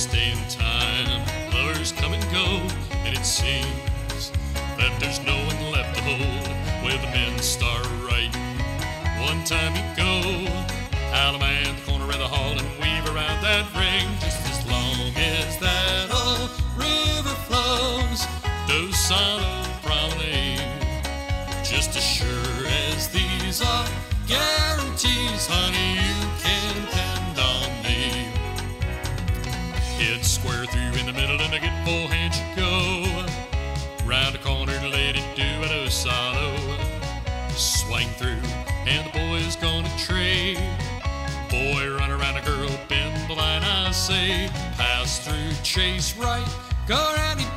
stay in time. Lovers come and go, and it seems that there's no one left to hold where the men start right. One time you go, Alabama, the corner of the hall, and weave around that ring. Just as long as that old river flows, Dos Santos promenade. Just as sure as these are guarantees, honey, you can depend on me. Hit square through in the middle, and I get full hands you go. Round the corner, lady, do an Osado. Swing through, and the boy's gonna trade. Boy, run around a girl, bend the line, I say. Pass through, chase right, go around.